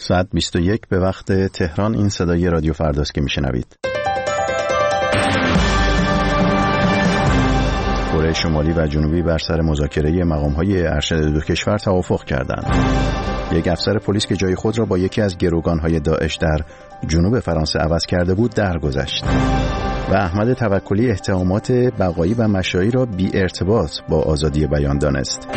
ساعت 21 به وقت تهران. این صدای رادیو فرداست که میشنوید. کره شمالی و جنوبی بر سر مذاکره مقام‌های ارشد دو کشور توافق کردند. یک افسر پلیس که جای خود را با یکی از گروگان‌های داعش در جنوب فرانسه عوض کرده بود درگذشت. و احمد توکلی اتهامات بقایی و مشائی را بی ارتباط با آزادی بیان دانست.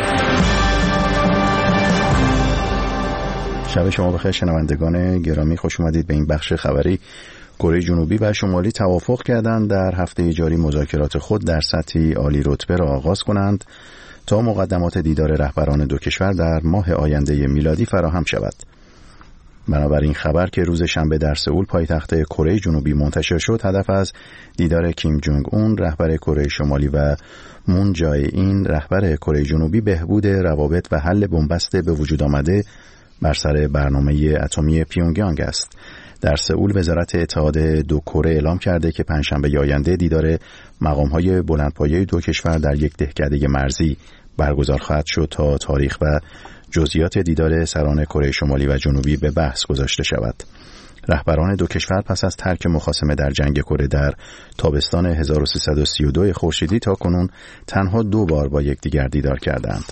شب شما بخیر شنوندگان گرامی، خوش اومدید به این بخش خبری. کره جنوبی و شمالی توافق کردند در هفته جاری مذاکرات خود در سطحی عالی رتبه را آغاز کنند تا مقدمات دیدار رهبران دو کشور در ماه آینده میلادی فراهم شود. بنابراین خبر که روز شنبه در سئول پایتخت کره جنوبی منتشر شد، هدف از دیدار کیم جونگ اون رهبر کره شمالی و مون جای این رهبر کره جنوبی بهبود روابط و حل بنبست به وجود آمده بر سر برنامه اتمی پیونگیانگ است. در سئول وزارت اتحاد دو کره اعلام کرده که پنجشنبه آینده دیدار مقام‌های بلندپایه دو کشور در یک دهکده مرزی برگزار خواهد شد تا تاریخ و جزئیات دیدار سران کره شمالی و جنوبی به بحث گذاشته شود. رهبران دو کشور پس از ترک مخاصمه در جنگ کره در تابستان 1332 خورشیدی تا کنون تنها 2 بار با یکدیگر دیدار کردند.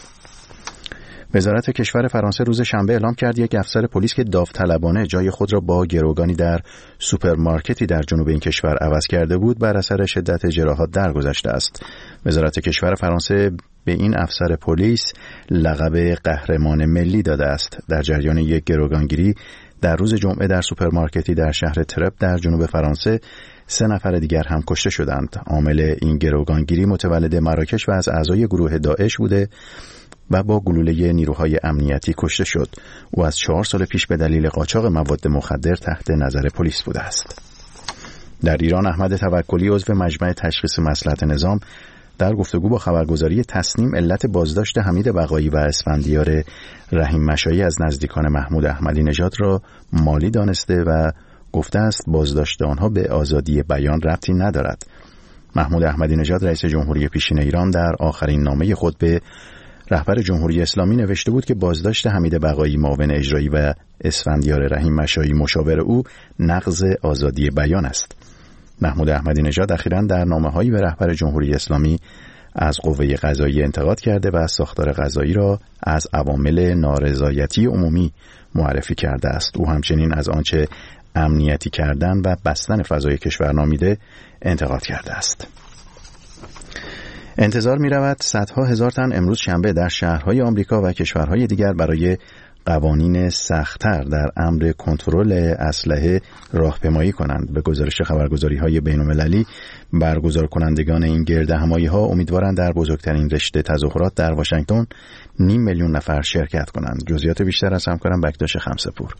وزارت کشور فرانسه روز شنبه اعلام کرد یک افسر پلیس که داوطلبانه جای خود را با گروگانی در سوپرمارکتی در جنوب این کشور عوض کرده بود بر اثر شدت جراحات درگذشته است. وزارت کشور فرانسه به این افسر پلیس لقب قهرمان ملی داده است. در جریان یک گروگانگیری در روز جمعه در سوپرمارکتی در شهر ترپ در جنوب فرانسه 3 نفر دیگر هم کشته شدند. عامل این گروگانگیری متولد مراکش و از اعضای گروه داعش بوده و با گلوله نیروهای امنیتی کشته شد. او از 4 سال پیش به دلیل قاچاق مواد مخدر تحت نظر پلیس بوده است. در ایران احمد توکلی عضو مجمع تشخیص مصلحت نظام در گفتگو با خبرگزاری تسنیم علت بازداشت حمید بقایی و اسفندیار رحیم مشائی از نزدیکان محمود احمدی نژاد را مالی دانسته و گفته است بازداشت آنها به آزادی بیان ربطی ندارد. محمود احمدی نژاد رئیس جمهوری پیشین ایران در آخرین نامه خود به رهبر جمهوری اسلامی نوشته بود که بازداشت حمید بقایی معاون اجرایی و اسفندیار رحیم مشائی مشاور او نقض آزادی بیان است. محمود احمدی نژاد اخیراً در نامه‌هایی به رهبر جمهوری اسلامی از قوه قضاییه انتقاد کرده و از ساختار قضایی را از عوامل نارضایتی عمومی معرفی کرده است. او همچنین از آنچه امنیتی کردن و بستن فضای کشور نامیده انتقاد کرده است. انتظار می رود صدها هزار تن امروز شنبه در شهرهای آمریکا و کشورهای دیگر برای قوانین سخت‌تر در امر کنترل اسلحه راهپیمایی کنند. به گزارش خبرگزاری‌های بین‌المللی، برگزار کنندگان این گردهمایی‌ها امیدوارند در بزرگترین رشته تظاهرات در واشنگتن 500,000 نفر شرکت کنند. جزئیات بیشتر از همکارم بکداش خمسه‌پور.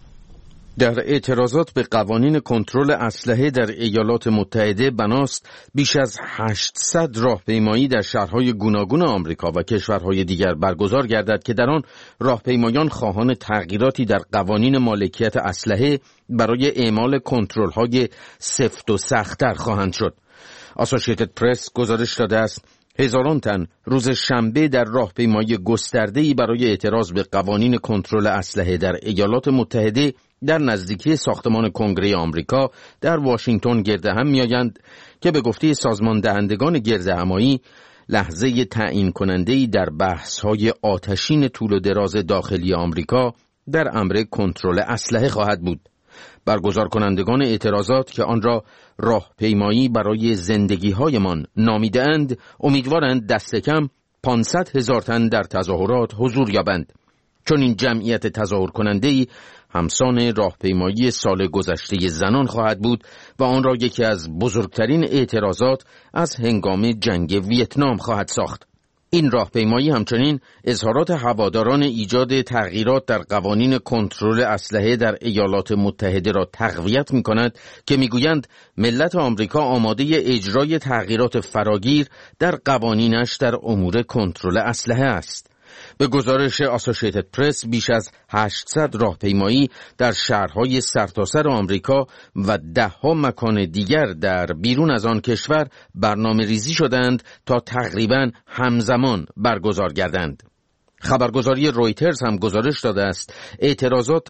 در اعتراضات به قوانین کنترل اسلحه در ایالات متحده بناست بیش از 800 راهپیمایی در شهرهای گوناگون آمریکا و کشورهای دیگر برگزار گردد که در آن راهپیمایان خواهان تغییراتی در قوانین مالکیت اسلحه برای اعمال کنترل‌های سفت و سخت‌تر خواهند شد. آسوشییتد پرس گزارش داده است هزاران تن روز شنبه در راهپیمایی گسترده‌ای برای اعتراض به قوانین کنترل اسلحه در ایالات متحده در نزدیکی ساختمان کنگره آمریکا در واشنگتن گرد هم می‌آیند که به گفته سازمان دهندگان گردهمایی لحظه تعیین کننده‌ای در بحث‌های آتشین طول و دراز داخلی آمریکا در امر کنترل اسلحه خواهد بود. برگزار کنندگان اعتراضات که آن را راهپیمایی برای زندگی‌هایمان نامیده‌اند، امیدوارند دست کم 500,000 تن در تظاهرات حضور یابند. چون این جمعیت تظاهر کننده‌ای همسان راهپیمایی سال گذشته زنان خواهد بود و آن را یکی از بزرگترین اعتراضات از هنگام جنگ ویتنام خواهد ساخت. این راهپیمایی همچنین اظهارات هواداران ایجاد تغییرات در قوانین کنترل اسلحه در ایالات متحده را تقویت می‌کند که می‌گویند ملت آمریکا آماده اجرای تغییرات فراگیر در قوانینش در امور کنترل اسلحه است. به گزارش آسوشییتد پرس بیش از 800 راهپیمایی در شهرهای سرتاسر آمریکا و 10 مکان دیگر در بیرون از آن کشور برنامه ریزی شدند تا تقریباً همزمان برگزار گردند. خبرگزاری رویترز هم گزارش داده است اعتراضات